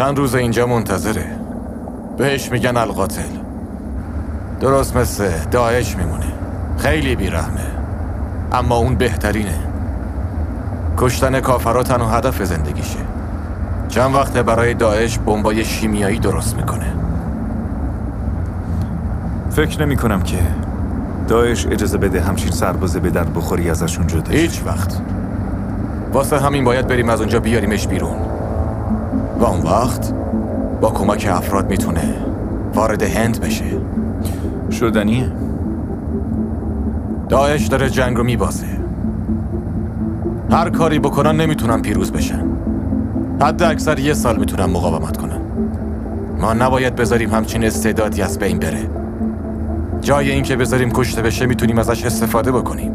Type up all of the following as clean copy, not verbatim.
چند روز اینجا منتظره. بهش میگن القاتل. درست مثل داعش میمونه. خیلی بیرحمه، اما اون بهترینه. کشتن کافرها تنها هدف زندگیشه. چند وقته برای داعش بمبای شیمیایی درست میکنه. فکر نمی کنم که داعش اجازه بده همچین سربازه به در بخوری ازشون جدا. هیچ وقت. واسه همین باید بریم از اونجا بیاریمش بیرون و اون وقت با کمک افراد میتونه وارد هند بشه. شدنیه. داعش داره جنگ رو میبازه. هر کاری بکنن نمیتونن پیروز بشن. حد اکثر 1 سال میتونن مقاومت کنن. ما نباید بذاریم همچین استعدادی از بین بره. جای این که بذاریم کشته بشه میتونیم ازش استفاده بکنیم.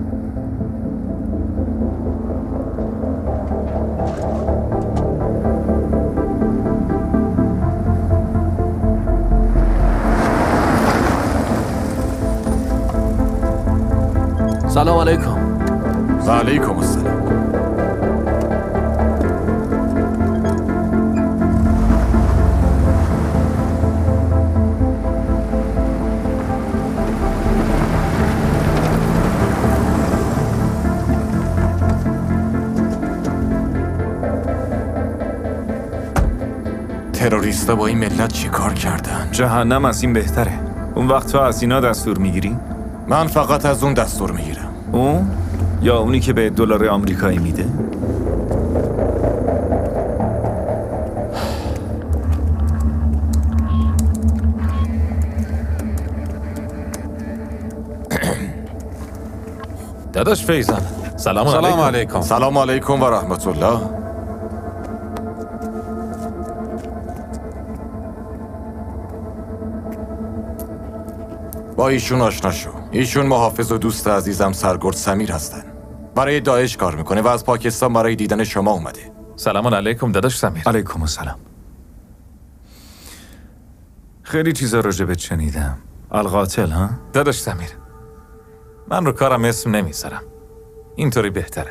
سلام علیکم. و علیکم السلام. تروریستا با این ملت چی کار کردن؟ جهنم از این بهتره. اون وقت تو از اینا دستور میگیری؟ من فقط از اون دستور میگیرم. اون؟ یا اونی که به دلار آمریکایی میده؟ داداش فیضان، سلام علیکم. سلام علیکم و رحمت الله. با ایشون آشنا شو. ایشون محافظ و دوست عزیزم سرگرد سمیر هستن. برای داعش کار میکنه و از پاکستان برای دیدن شما اومده. سلام علیکم داداش سمیر. علیکم السلام. خیلی چیزا راجبت شنیدم. القاتل ها؟ داداش سمیر، من رو کارم اسم نمیذارم. اینطوری بهتره.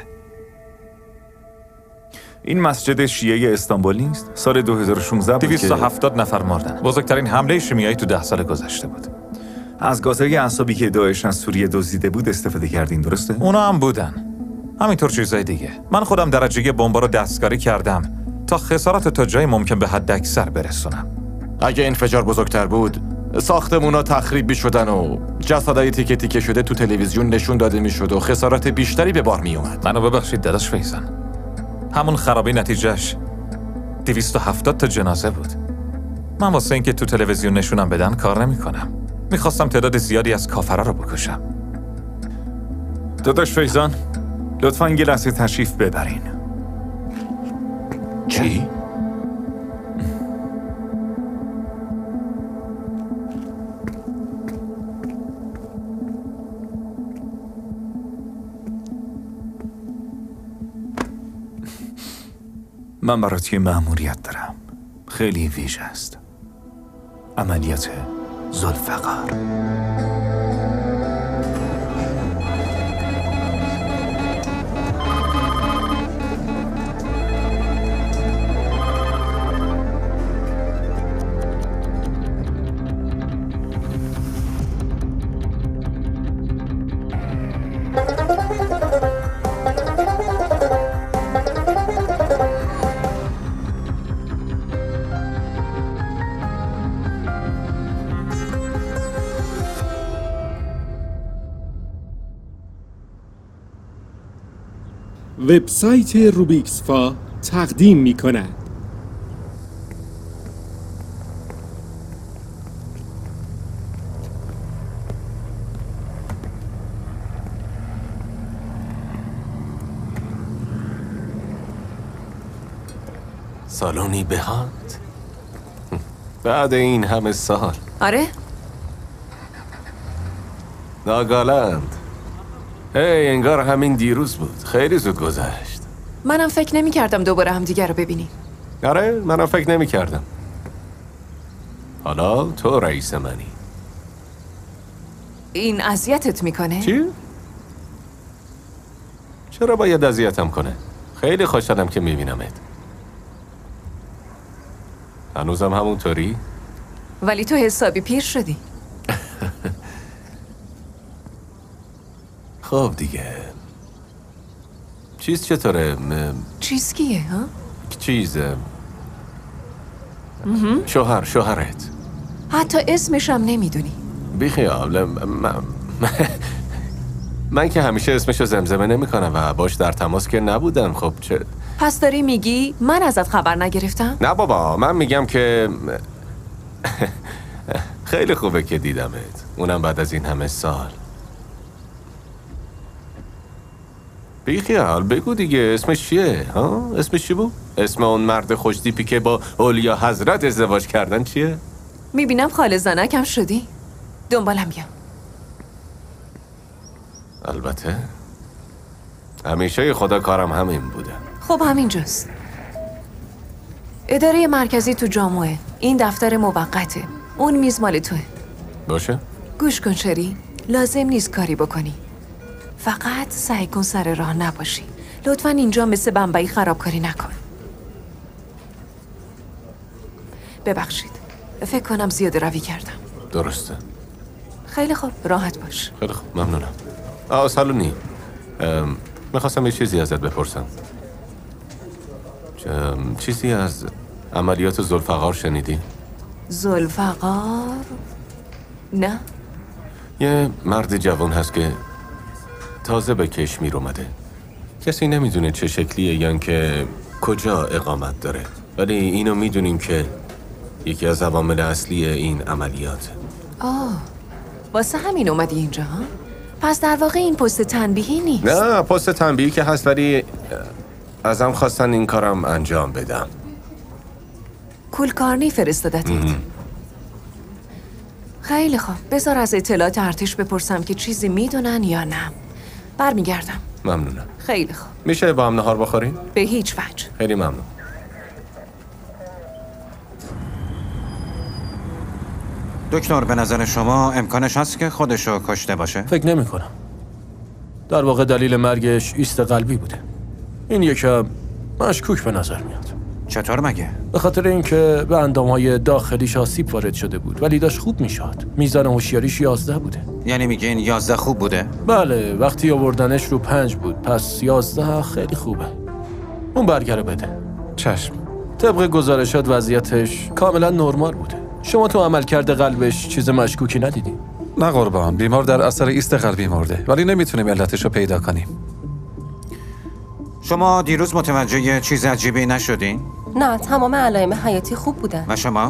این مسجد شیعه استانبول نیست؟ سال 2016 بود که 270 نفر مردن. بزرگترین حمله شیمیایی تو 10 سال گذشته بود. از گازهای اعصابی که داعش از سوریه دزدیده بود استفاده کردین، درسته؟ اونا هم بودن. همینطور چیزای دیگه. من خودم درجه بمبا رو دستکاری کردم تا خسارات تا جای ممکن به حد اکثر برسونم. اگه انفجار بزرگتر بود، ساختمونا تخریب می‌شدن و جسدای تیکه تیکه شده تو تلویزیون نشون داده میشد و خسارات بیشتری به بار میومد. منو ببخشید داداش فیضان. همون خرابی نتیجهش 270 تا جنازه بود. من واسه اینکه تو تلویزیون نشونم بدن کار نمی‌کنم. میخواستم تعداد زیادی از کافرها رو بکشم. داداش فیضان، لطفاً یه لحظه تشریف ببرین. چی؟ من برات یه مأموریت دارم. خیلی ویژه است. عملیات ذوالفقار. وبسایت روبیکسفا تقدیم می کند. سالونی بهات بعد این همه سال. آره؟ ناگالند. هی انگار همین دیروز بود. خیلی زود گذشت. منم فکر نمی کردم دوباره هم دیگر رو ببینیم. آره منم فکر نمی کردم. حالا تو رئیس منی. این اذیتت میکنه؟ چی؟ چرا باید اذیتم کنه؟ خیلی خوشحالم که میبینمت. هنوزم همونطوری؟ ولی تو حسابی پیر شدی. خب دیگه چیز چطوره؟ چیز کیه ها؟ چیز شوهرت حتی اسمشم نمیدونی. بیخیال من که همیشه اسمشو زمزمه نمی کنم و باش در تماس که نبودم. خب چه؟ پس داری میگی من ازت خبر نگرفتم؟ نه بابا، من میگم که خیلی خوبه که دیدمت، اونم بعد از این همه سال. بیخیال بگو دیگه، اسمش چیه؟ ها؟ اسمش چی بود؟ اسم اون مرد خوشتیپی که با اولیا حضرت ازدواج کردن چیه؟ میبینم خاله زنکم شدی. دنبالم بیا. البته همیشه خدا کارم همین بوده. خب همینجاست. اداره مرکزی تو جامعه. این دفتر موقته. اون میز مال توه. باشه؟ گوش کن شری، لازم نیست کاری بکنی. فقط سعی کن سر راه نباشی. لطفاً اینجا مثل بمبئی خرابکاری نکن. ببخشید، فکر کنم زیاده روی کردم. درسته. خیلی خوب، راحت باش. خیلی خوب، ممنونم. سالونی، میخواستم یه چیزی ازت بپرسم. چیزی از عملیات ذوالفقار شنیدی؟ ذوالفقار؟ نه. یه مرد جوان هست که تازه به کشمیر اومده. کسی نمیدونه چه شکلیه یا که کجا اقامت داره، ولی اینو میدونیم که یکی از عوامل اصلی این عملیات. واسه همین اومدی اینجا ها؟ پس در واقع این پست تنبیهی نیست. نه، پست تنبیهی که هست، ولی ازم خواستن این کارم انجام بدم. کولکارنی فرستادتت. خیلی خوب، بذار از اطلاعات ارتش بپرسم که چیزی میدونن یا نه. برمیگردم. ممنونم. خیلی خوب. میشه با هم نهار بخوریم؟ به هیچ وجه. خیلی ممنون. دکتر، به نظر شما امکانش هست که خودشو کشته باشه؟ فکر نمی کنم. در واقع دلیل مرگش ایست قلبی بوده. این یکم مشکوک به نظر میاد. چطور مگه؟ به خاطر اینکه به اندامهای داخلیش آسیب وارد شده بود، ولی داشت خوب میشد. میزان هوشیاریش 11 بوده. یعنی میگین 11 خوب بوده؟ بله، وقتی آوردنش رو 5 بود، پس 11 خیلی خوبه. اون برگره بده. چشم. طبق گزارشات وضعیتش کاملا نرمال بوده. شما تو عملکرد قلبش چیز مشکوکی ندیدین؟ نه قربان، بیمار در اثر ایست قلبی مرده، ولی نمیتونیم علتش رو پیدا کنیم. شما دیروز متوجه چیز عجیبی نشدین؟ نه، تمام علائم حیاتی خوب بودن. و شما؟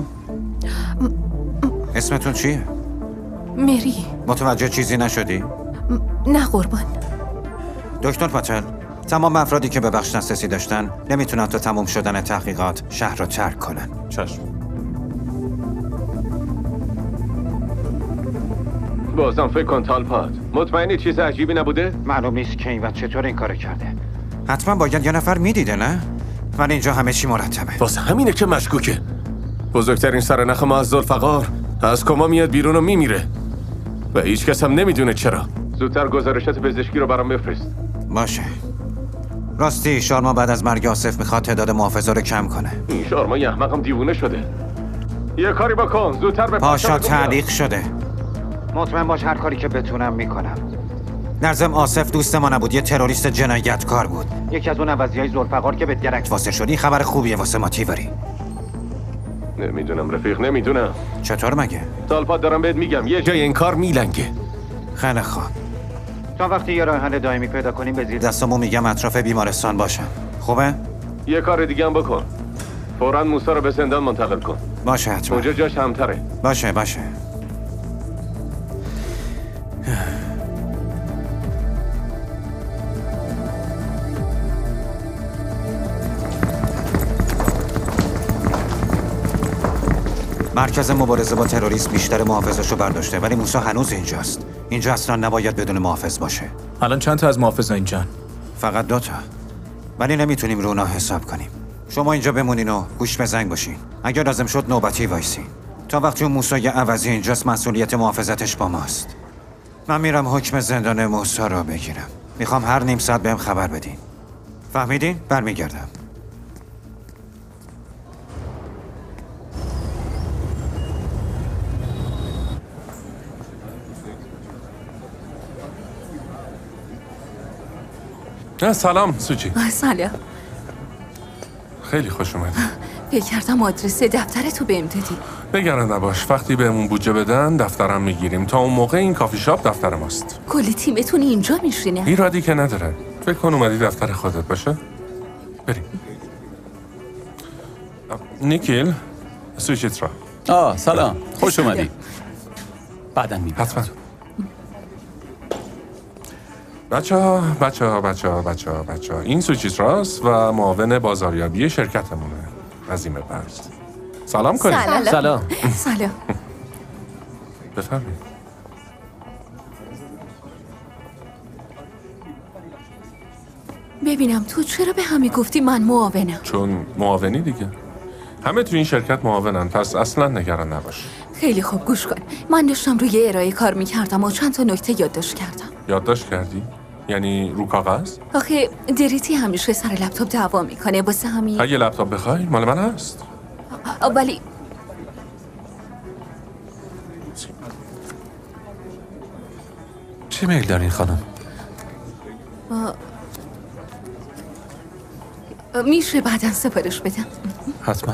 اسمتون چیه؟ مری. متوجه چیزی نشدی؟ نه قربان. دکتر پاتل، تمام افرادی که به بخش دسترسی داشتن نمیتونن تا تموم شدن تحقیقات شهر رو ترک کنن. چشم. بازم فکر کن تالپات. مطمئنی چیز عجیبی نبوده؟ معلوم نیست کی و چطور این کارو کرده. حتما باید یه نفر میدیده، نه؟ ولی اینجا همه چی مرتبه. واسه همینه که مشکوکه. بزرگترین سرنخ ما از ذوالفقار از کما میاد بیرون و میمیره و هیچ کس هم نمیدونه چرا. زودتر گزارشات پزشکی رو برام بفرست. باشه. راستی شارما بعد از مرگ آصف میخواد تعداد محافظا رو کم کنه. این شارما یه احمقم دیوونه شده. یه کاری بکن، زودتر به پاشا تعلیق شده. مطمئن باش هر کاری که بتونم میکنم. در ضمن آصف دوست ما نبود، یه تروریست جنایتکار بود. یکی از اون عوضیای ذوالفقار که به درک واسه شدی خبر خوبیه واسه ما تیوری. نمیدونم رفیق، نمیدونم. چطور مگه؟ تالپات دارم بهت میگم یه جای این کار میلنگه. خیلی خوب. تا وقتی یه راه حل دائمی پیدا کنیم به زیر دستمون میگم اطراف بیمارستان باشم. خوبه؟ یه کار دیگه هم بکن. فوراً موسی رو به زندان منتقل کن. باشه حتما. اونجا جاش همتره. باشه. مرکز مبارزه با تروریسم بیشتر محافظاشو برداشته، ولی موسی هنوز اینجاست. اینجا اصلا نباید بدون محافظ باشه. الان چند تا از محافظا اینجان؟ فقط 2 تا. ولی نمیتونیم رو اونا حساب کنیم. شما اینجا بمونین و گوش به زنگ باشین. اگر لازم شد نوبتی وایسین. تا وقتی اون موسی عوضی اینجاست مسئولیت محافظتش با ماست. من میرم حکم زندان موسی رو بگیرم. میخوام هر نیم ساعت بهم خبر بدین. فهمیدین؟ برمیگردم. سلام سوچی. سلام. خیلی خوش اومدی. فکر کردم آدرس دفتر تو بهم دادی. نگران نباش، وقتی بهمون بودجه بدن دفترم میگیریم. تا اون موقع این کافی شاپ دفتر ماست. کل تیمتون اینجا میشینه؟ ایرادی که نداره. فکر کن اومدی دفتر خودت باشه. بریم. نیکیل، سوچیترا. سلام، خوش اومدی. بعداً میبینم. حتما. بچه ها این سوچیتراست و معاون بازاریابی شرکتمونه. عظیم برز. سلام کنید. سلام. سلام. بفرمایید. ببینم تو چرا به همه گفتی من معاونم؟ چون معاونی دیگه. همه تو این شرکت معاونن، پس اصلا نگران نباش. خیلی خوب گوش کن. من داشتم روی ارائه کار میکردم و چند تا نکته یادداشت کردم. یادداشت کردی؟ یعنی رو کاغذ؟ آخه دریتی همیشه سر لپتاپ دعوا میکنه، واسه همین. اگه لپتاپ بخوای مال من هست. ولی چی میل دارین خانم؟ میشه بعداً سفارش بدم. حتما.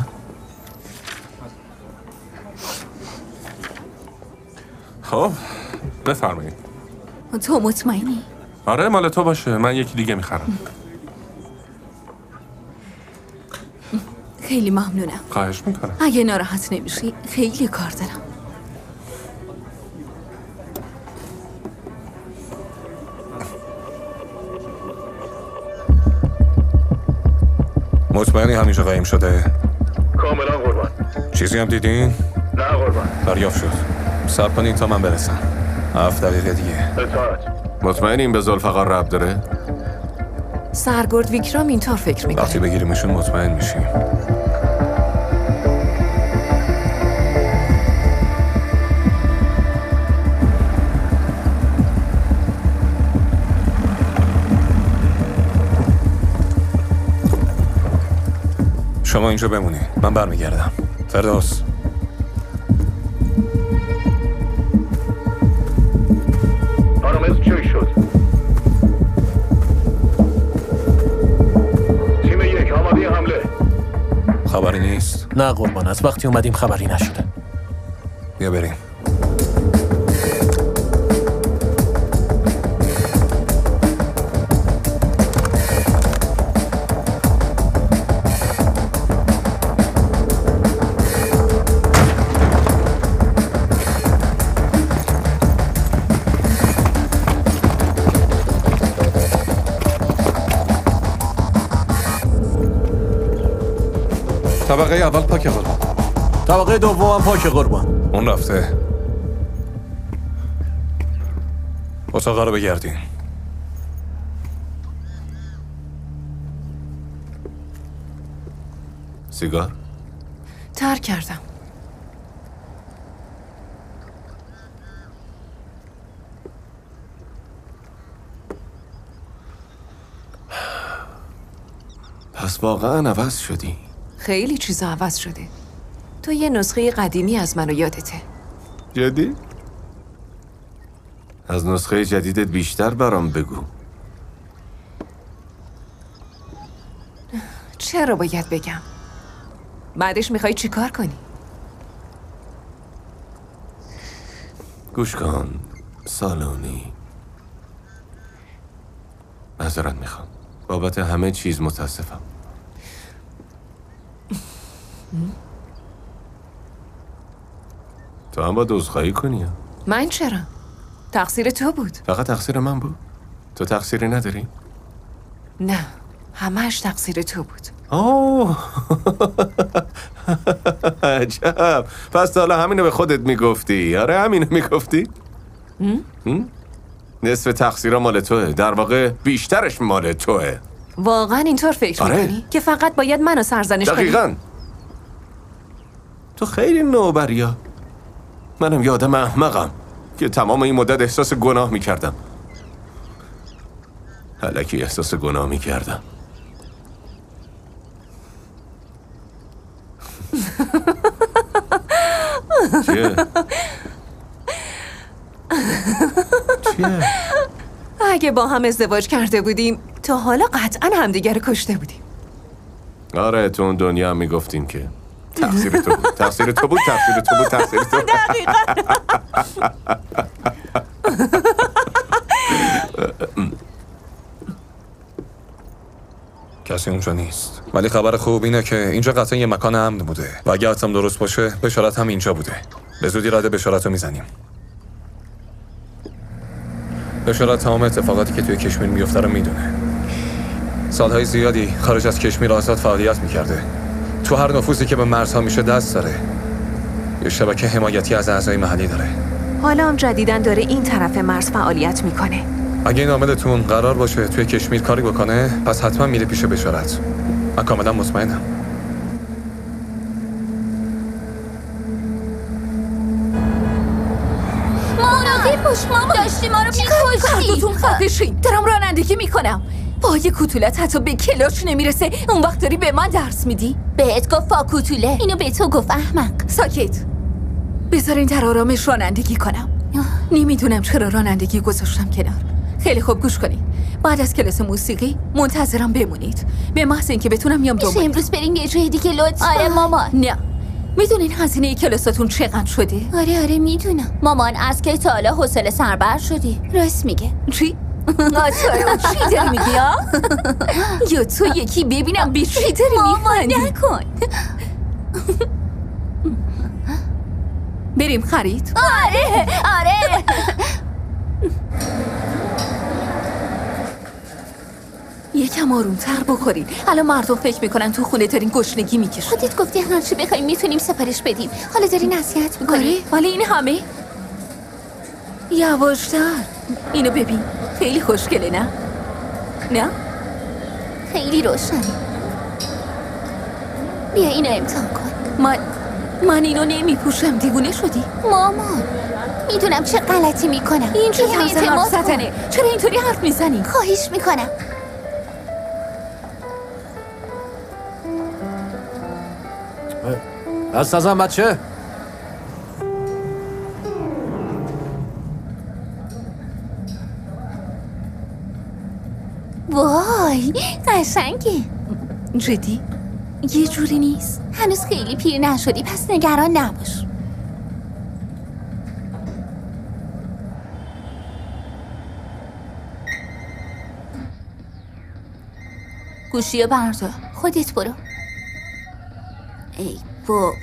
خب بفرمایید. تو مطمئنی؟ آره مال تو باشه، من یکی دیگه میخرم. خیلی ممنونم. خواهش میکنم. اگه ناراحت نمیشی خیلی کار دارم. مطمئنی همیشه قایم شده؟ کاملا قربان. چیزی هم دیدین؟ نه قربان. دریافت شد. صبر کنین تا من برسم. 7 دقیقه دیگه. اطاعت. مطمئنیم به ذوالفقار ربط داره؟ سرگرد ویکرام اینطور فکر میکنه. وقتی بگیریمشون مطمئن میشیم. شما اینجا بمونی. من برمیگردم. فردوس. آرامز چی شد؟ تیم 1 آماده حمله. خبری نیست. نه قربان، از وقتی اومدیم خبری نشده. بیا بریم. طبقه اول پاک قربان. طبقه دوم هم پاک قربان. اون رفته. اتاقا رو بگردین. سیگار؟ ترک کردم. پس واقعا عوض شدی. خیلی چیزا عوض شده. تو یه نسخه قدیمی از منو یادته. جدی؟ از نسخه جدیدت بیشتر برام بگو. چرا باید بگم؟ بعدش میخوای چی کار کنی؟ گوش کن سالونی. معذرت میخوام. بابت همه چیز متاسفم. تو هم باید عذرخواهی کنی. من چرا؟ تقصیر تو بود. فقط تقصیر من بود؟ تو تقصیری نداری؟ نه، همه‌اش تقصیر تو بود. اوه عجب. پس حالا همینو به خودت میگفتی. آره همینو میگفتی. نصف تقصیرها مال توه. در واقع بیشترش مال توه. واقعا اینطور فکر میکنی؟ که فقط باید منو سرزنش کنی؟ دقیقاً. تو خیلی نوبریا. منم یه آدم احمقم که تمام این مدت احساس گناه میکردم. الکی احساس گناه میکردم. چیه؟ چیه؟ اگه با هم ازدواج کرده بودیم تا حالا قطعا همدیگر کشته بودیم. آره تو اون دنیا هم میگفتین که تقصیر تو بود، تقصیر تو بود، تقصیر تو بود، تقصیر تو بود. کسی اونجا نیست، ولی خبر خوب اینه که اینجا قطعا یه مکان امن بوده و اگه حدسم درست باشه بشارت هم اینجا بوده. به زودی رد بشارت رو میزنیم. بشارت تمام اتفاقاتی که توی کشمیر میفته رو میدونه. سالهای زیادی خارج از کشمیر آزاد فعالیت میکرده. تو هر نفوذی که به مرزها میشه دست داره. یه شبکه حمایتی از اعضای محلی داره. حالا هم جدیدن داره این طرف مرز فعالیت میکنه. اگه این عاملتون قرار باشه توی کشمیر کاری بکنه پس حتما میره پیش بشارت. من کاملا مطمئنم. مراقب باش مامان، داشتی ما رو می‌کشتی. کارتون خفشین. دارم رانندگی میکنم. با یه کوتولت حتی به کلاش نمیرسه. اون وقت داری به من درس میدی؟ بهت گفت با کوتوله. اینو به تو گفت احمق. ساکت. بذارین در آرامش رانندگی کنم. نمیدونم چرا رانندگی گذاشتم کنار. خیلی خوب گوش کنید. بعد از کلاس موسیقی منتظرم بمونید. به محض اینکه بتونم میام میشه امروز بریم یه جای دیگه لطفا؟ آره مامان. نه. میدونین هزینه کلاساتون چقدر شده؟ آره میدونم. مامان از که تا حالا حوصله سربر شدی. راست میگه. چی؟ چی داری میگی ها؟ یا تو یکی ببینم به چی داری میخندی؟ مامان نکن. بریم خرید؟ آره یکم آرومتر بخورید. الان مردم فکر میکنن تو خونه دارین گشنگی میکشن. خودت گفتی هرچی بخوایم میتونیم سفارش بدیم. حالا داری نصیحت میکنی. آره ولی این همه یواشتر. اینو ببین خیلی خوشگله نه؟ خیلی روشنی. بیا اینو امتحان کن. من اینو نمیپوشم. دیوونه شدی؟ مامان میدونم چه غلطی میکنم. این چه طرز حرف زدنه؟ چرا اینطوری حرف میزنی؟ خواهش میکنم. دست ازم بچه. وای قشنگه. جدی؟ یه جوری نیست. هنوز خیلی پیر نشدی پس نگران نباش. گوشی بردار. خودت برو. ای بابا.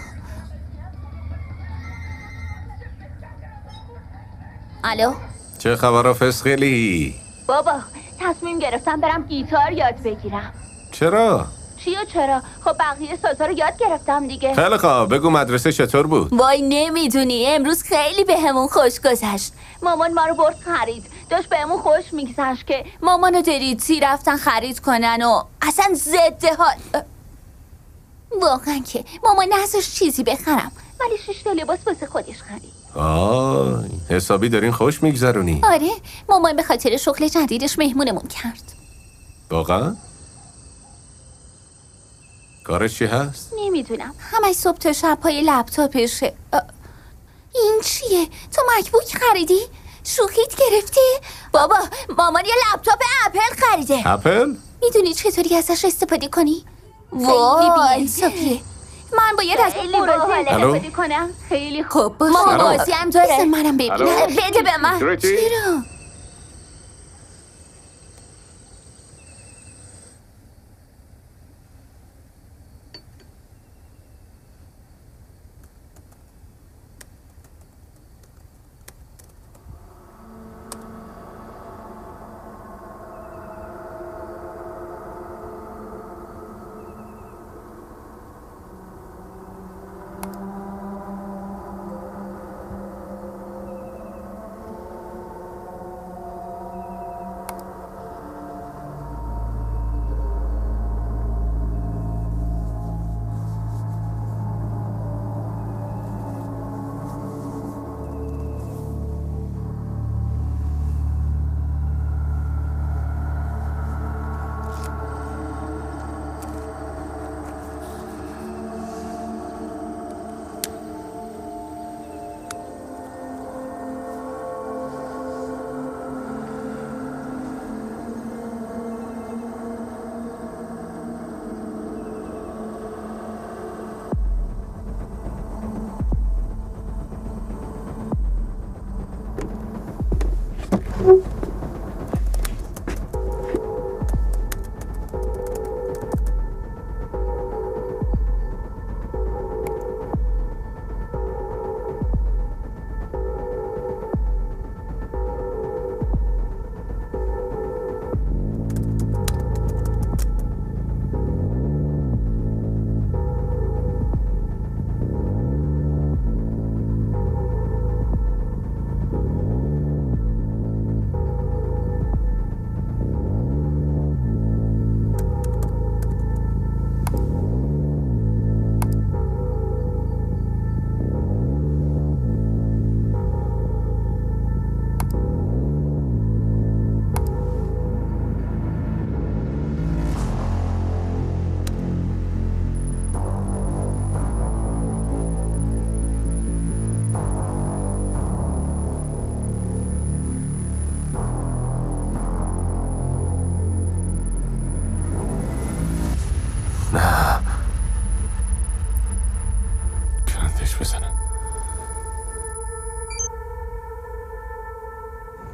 الو چه خبر فسخلی؟ بابا تصمیم گرفتم برم گیتار یاد بگیرم. چرا؟ چرا؟ خب بقیه سازا رو یاد گرفتم دیگه. خیلی خوب بگو مدرسه چطور بود؟ وای نمیدونی امروز خیلی بهمون خوش گذشت. مامان ما رو برد خرید. داشت بهمون خوش میگذشت که مامان و دریتی رفتن خرید کنن و اصلا ضد حال. واقعا که مامان نذاشت چیزی بخرم ولی 6 تا لباس واسه خودش خرید. حسابی دارین خوش میگذرونی؟ آره مامان به خاطر شغل جدیدش مهمونمون کرد. واقعا؟ کارش چی هست؟ نمیدونم همش صبح تا شب پای لپتاپشه. این چیه؟ تو مکبوک خریدی؟ شوخیت گرفتی؟ بابا مامان یه لپتاپ اپل خریده. اپل؟ میدونی چطوری ازش استفاده کنی؟ وای بی‌انصافیه. من باید از بازی استفاده کنم. خیلی خوب باشه. مامان بازی هم داره. بذار منم ببینم. بده به من. چرا؟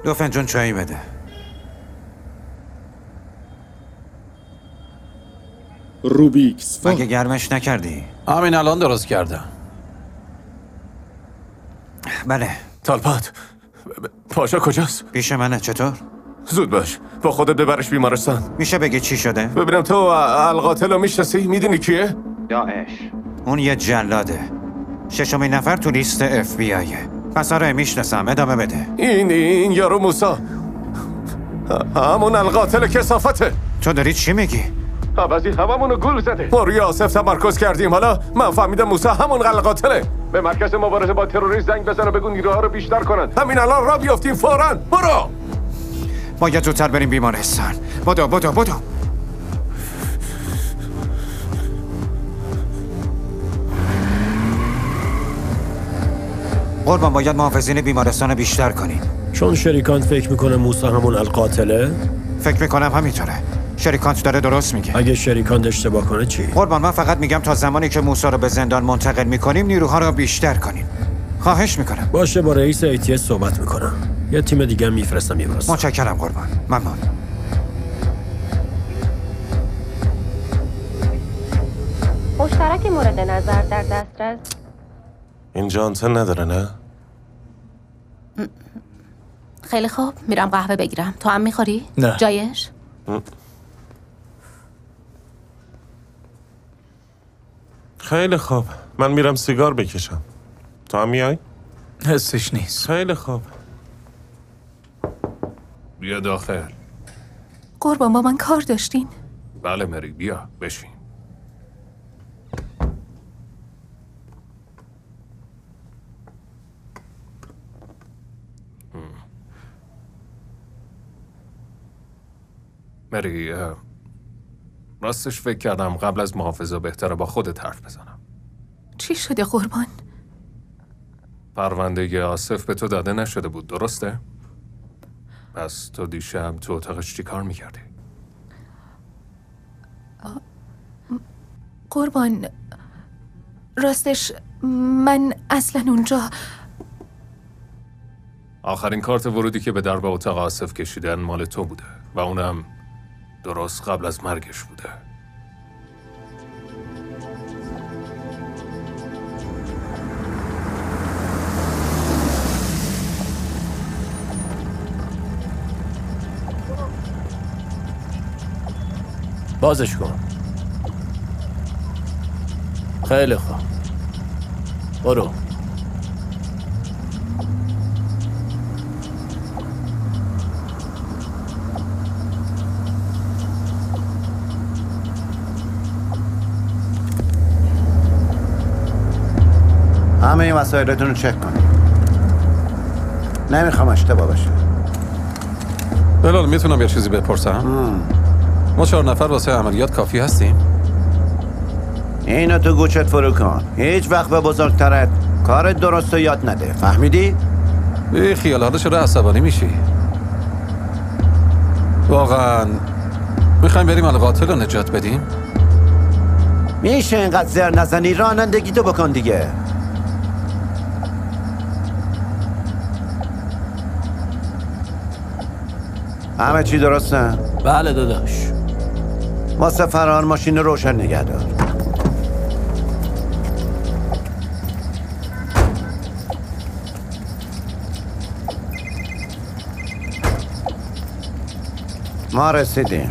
2 فنجون چایی بده. روبیکس فا. مگه گرمش نکردی؟ همین الان درست کردم. بله. طالبات پاشا کجاست؟ پیش منه. چطور؟ زود باش، با خودت ببرش بیمارستان. میشه بگی چی شده؟ ببینم تو القاتل رو میشناسی؟ میدونی کیه؟ داعش. اون یه جلاده. 6مین نفر تو لیست FBI. پس آره میشناسم. ادامه بده. این یارو موسا، همون القاتل کثافته. تو داری چی میگی؟ عوضی هممونو گول زده. ما روی آصف تمرکز کردیم، حالا من فهمیدم موسا همون القاتله. به مرکز مبارزه با تروریسم زنگ بزن و بگو نیروها رو بیشتر کنن. همین الان را بیافتیم فوراً. برو. باید زودتر بریم بیمارستان. بدو. قربان باید محافظین بیمارستان بیشتر کنیم. چون شریکانت فکر میکنه موسی همون القاتله؟ فکر میکنم همینطوره. شریکانت داره درست میگه. اگه شریکانت اشتباه کنه چی؟ قربان من فقط میگم تا زمانی که موسی رو به زندان منتقل میکنیم نیروها رو بیشتر کنیم. خواهش میکنم. باشه، با رئیس ATS صحبت میکنم. یه تیم دیگه میفرستم یه واسه. متشکرم قربان. ممنون. مشترک مورد نظر در دسترس. اینجا آنتن نداره نه؟ خیلی خوب، میرم قهوه بگیرم. تو هم میخوری؟ نه. جایش؟ خیلی خوب، من میرم سیگار بکشم. تو هم میای؟ حسش نیست. خیلی خوب. بیا داخل. قربان با من کار داشتین؟ بله مری، بیا بشین. مری، راستش فکر کردم قبل از محافظه بهتره با خودت حرف بزنم. چی شده قربان؟ پرونده آصف به تو داده نشده بود، درسته؟ پس تو دیشب تو اتاقش چی کار میکردی؟ قربان راستش من اصلا اونجا آخرین کارت ورودی که به درب اتاق آصف کشیدن مال تو بوده و اونم درست قبل از مرگش بوده. بازش کن. خیلی خوب. برو. همه این وسایلتون رو چک کنید. نمیخوام اشتباه باشه. بلال میتونم یه چیزی بپرسم؟ ما 4 نفر واسه عملیات کافی هستیم؟ اینو تو گوشت فرو کن. هیچ وقت به بزرگترت کار درست رو یاد نده. فهمیدی؟ بی خیال، حالا چرا عصبانی میشی؟ واقعا میخوایم بریم القاتل رو نجات بدیم؟ میشه اینقدر زر نزنی؟ رانندگی تو بکن دیگه. همه چی درسته؟ بله داداش. واسه فرار ماشین روشن نگه دار. ما رسیدیم.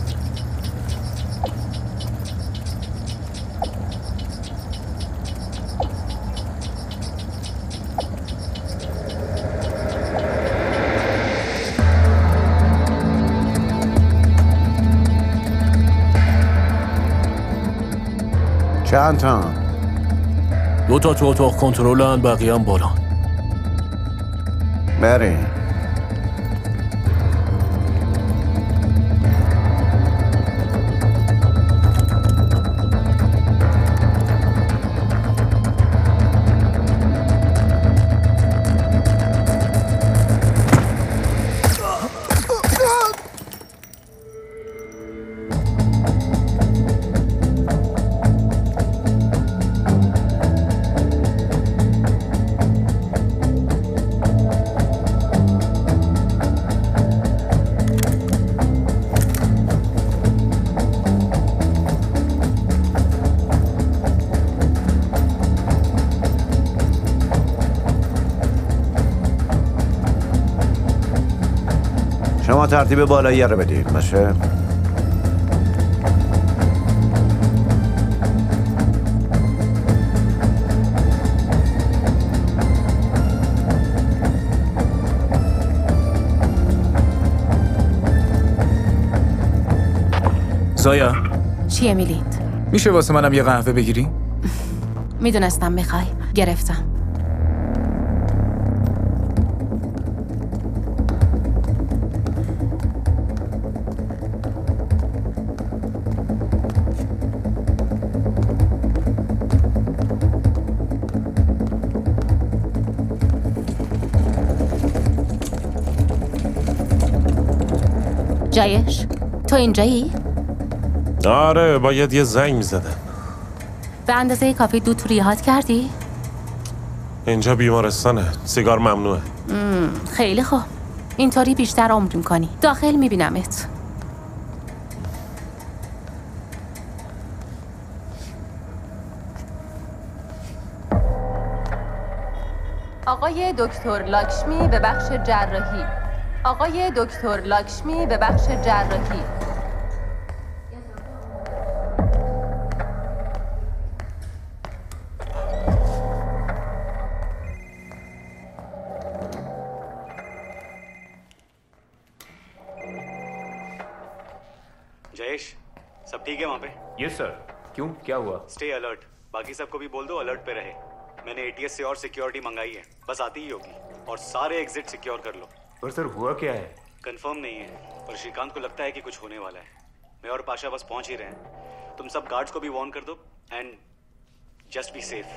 چند تا؟ 2 تا تو اتاق کنترلن، بقیه هم بالا. بریم. شما ترتیب بالایی رو بدید باشه؟ زایا چیه میلید؟ میشه واسه منم یه قهوه بگیری؟ میدونستم میخوای. گرفتم. جایش تو اینجایی؟ آره باید یه زنگ میزدم. به اندازه کافی دود تو ریهات کردی؟ اینجا بیمارستانه، سیگار ممنوعه. خیلی خوب. اینطوری بیشتر عمر میکنی. داخل میبینمت. آقای دکتر لاکشمی به بخش جراحی. آقای دکتر لاکشمی به بخش جراحی. जयेश सब ठीक है वहाँ पे? Yes sir. क्यों क्या हुआ? स्टे अलर्ट, बाकी सबको भी बोल दो अलर्ट पे रहे। मैंने एटीएस से और सिक्योरिटी मंगाई है, बस आती ही होगी। और सारे एग्जिट सिक्योर कर लो। पर सर हुआ क्या है? कंफर्म नहीं है, पर श्रीकांत को लगता है कि कुछ होने वाला है। मैं और पाशा बस पहुंच ही रहे हैं। तुम सब गार्ड्स को भी वॉर्न कर दो एंड जस्ट बी सेफ।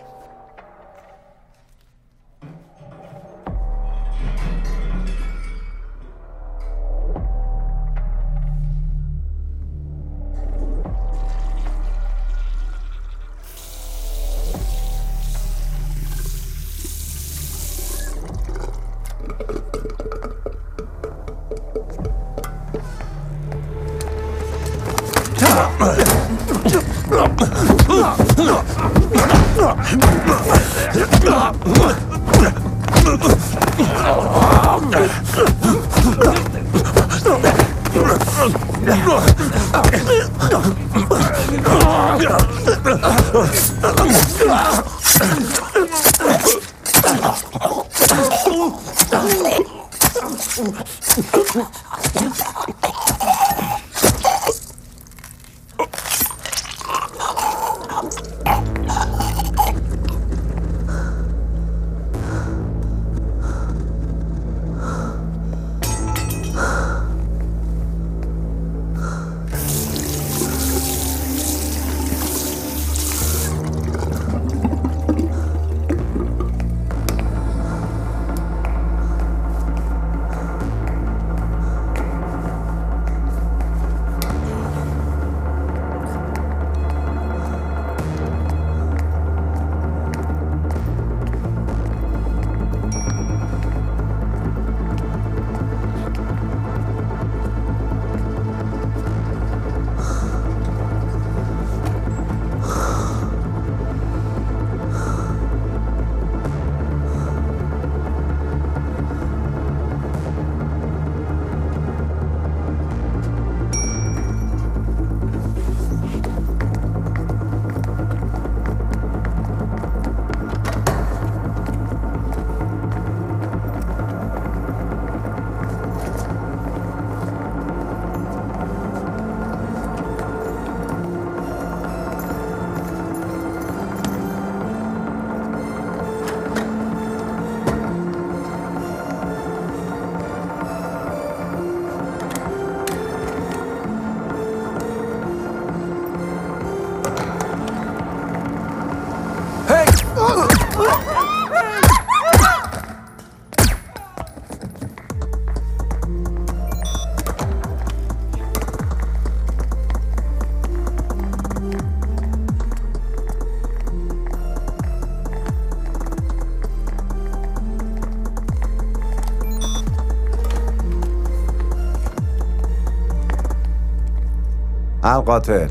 القاتل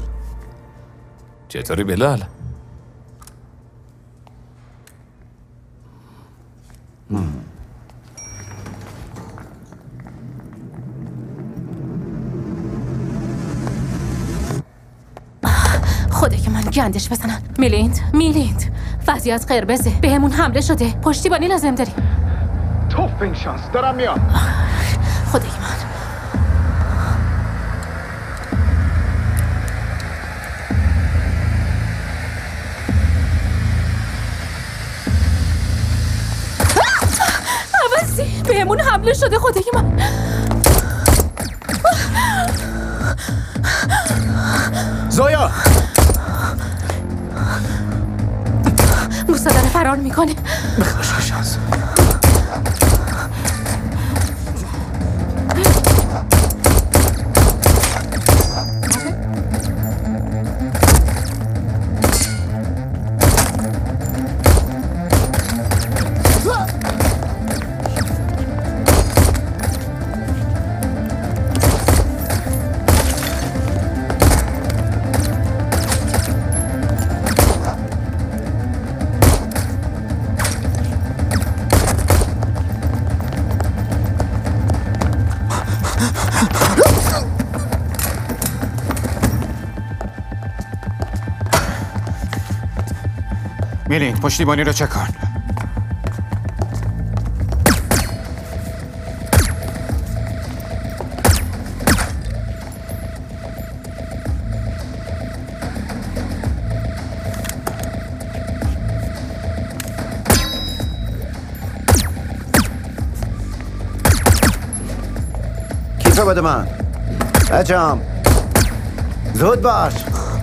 چطوری بلال؟ گندش بزنن. میلیند وضعیت قرمزه، بهمون حمله شده، پشتیبانی لازم داریم. توف این شانس، دارم میام. خدای من. عوضی بهمون حمله شده، خدای من. زویا موسا داره فرار میکنه. بخواش شانس. میلیند پشتیبانی رو چک کن. کیفه بده من. بچم زود باش.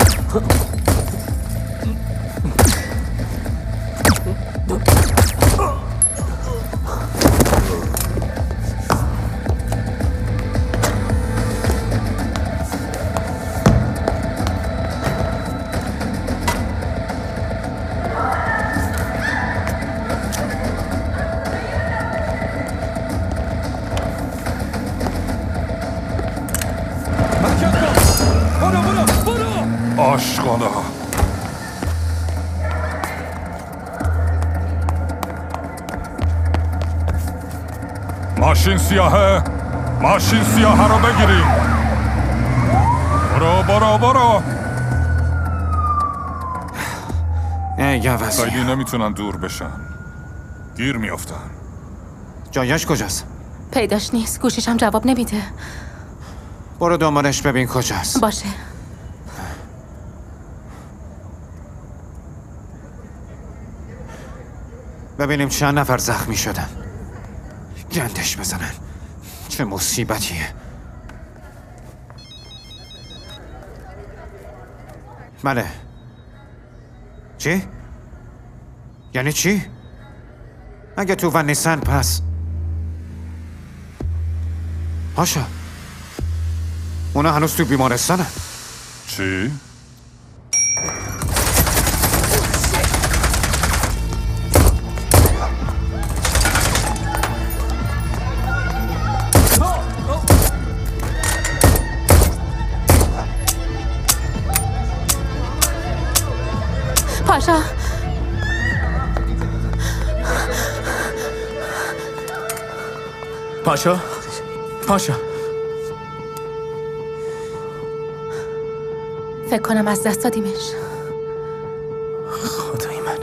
آشغالا ماشین سیاهه رو بگیریم. برو ای عوضی خیلی نمیتونن دور بشن، گیر میافتن. جایش کجاست؟ پیداش نیست، گوشیش هم جواب نمیده. برو دنبالش ببین کجاست. باشه. ببینیم چند نفر زخمی شدن. گندش بزنن. چه مصیبتیه. بله. چی؟ یعنی چی؟ اگه تو ون نیستن پس پاشا اونا هنوز تو بیمارستانن. چی؟ پاشا پاشا فکر کنم از دست دادیمش. خدای من.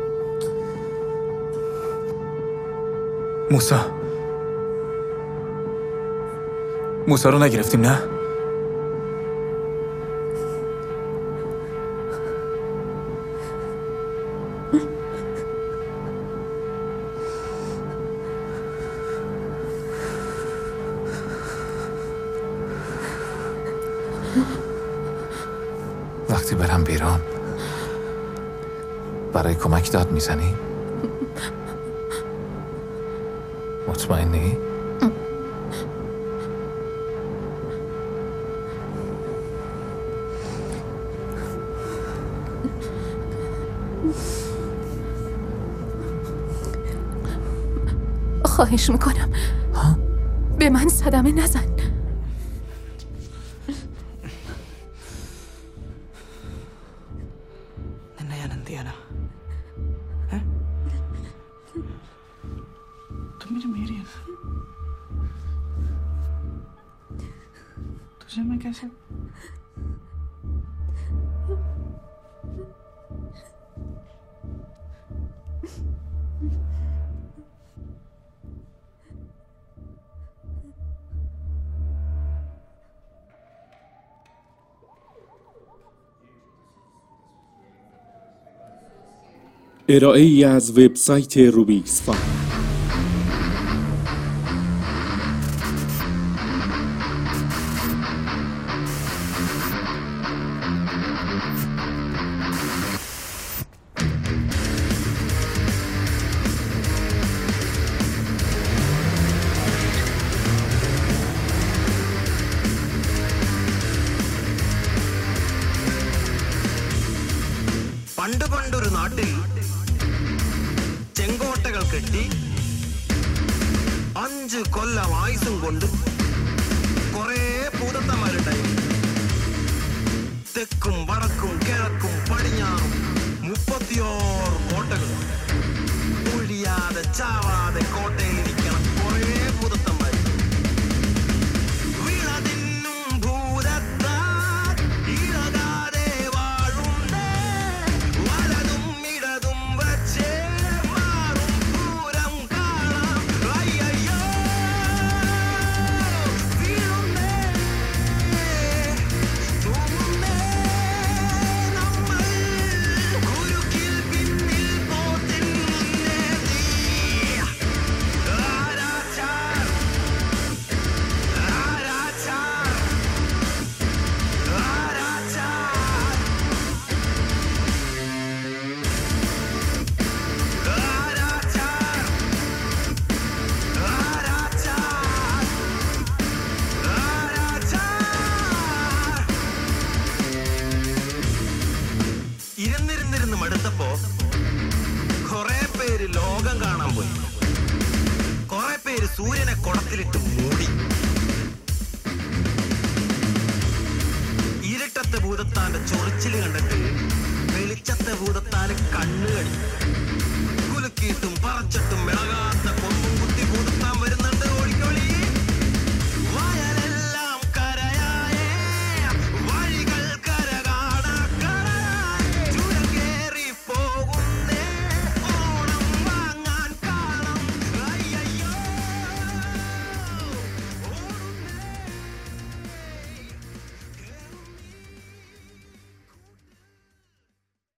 موسا رو نگرفتیم نه؟ وقتی برم بیرون برای کمک داد میزنی؟ مطمئنی؟ خواهش میکنم به من صدمه نزن. ارائه‌ای از وبسایت روبیکس فان. പണ്ടൊരു നാട്ടിൽ ചെങ്കോട്ടകൾ കെട്ടി 5 കൊല്ലം ആയുസും കൊണ്ട് കുറെ ഭൂതത്തന്മാരുണ്ടായി. തെക്കും വടക്കും കിഴക്കും പടിഞ്ഞാറും 36 കോട്ടകൾ. ഒഴിയാതെ ചാവാതെ കോട്ടയിലിരിക്കണം കുറെ ഭൂതത്തന്മാർ. വീണതിന്നും ഭൂതത്താൽ ഇളകാതെ വാഴുന്നേ. വലതും ഇടതും വച്ചേ മാറും പൂരം കാണാം. അയ്യോ വീഴുന്നേ തൂങ്ങുന്നേ നമ്മൾ. കുരുക്കിൽ പിന്നിൽ പോത്തിൻ മുന്നേ നീ. ആരാച്ചാർ ആരാച്ചാർ ആരാച്ചാർ ഇരുന്നിരുന്നിരുന്ന് മടുത്തപ്പോ കുറെ പേര് ലോകം കാണാൻ പോയി. കുറെ പേര് സൂര്യനെ കുടത്തിലിട്ട് മൂടി. ഇരുട്ടത്തെ ഭൂതത്താന്റെ ചൊറിച്ചില് കണ്ടിട്ട് വെളിച്ചത്തെ ഭൂതത്താന് കണ്ണുകടി. കുലുക്കിയിട്ടും പറച്ചിട്ടും ഇളകാത്ത കൊമ്പ്